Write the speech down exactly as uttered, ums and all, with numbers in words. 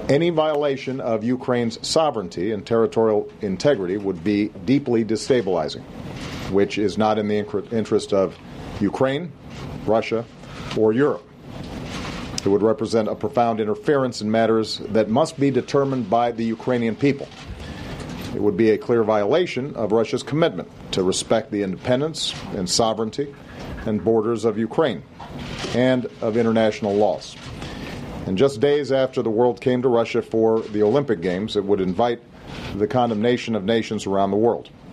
Any violation of Ukraine's sovereignty and territorial integrity would be deeply destabilizing, which is not in the interest of Ukraine, Russia, or Europe. It would represent a profound interference in matters that must be determined by the Ukrainian people. It would be a clear violation of Russia's commitment to respect the independence and sovereignty and borders of Ukraine and of international laws. And just days after the world came to Russia for the Olympic Games, it would invite the condemnation of nations around the world.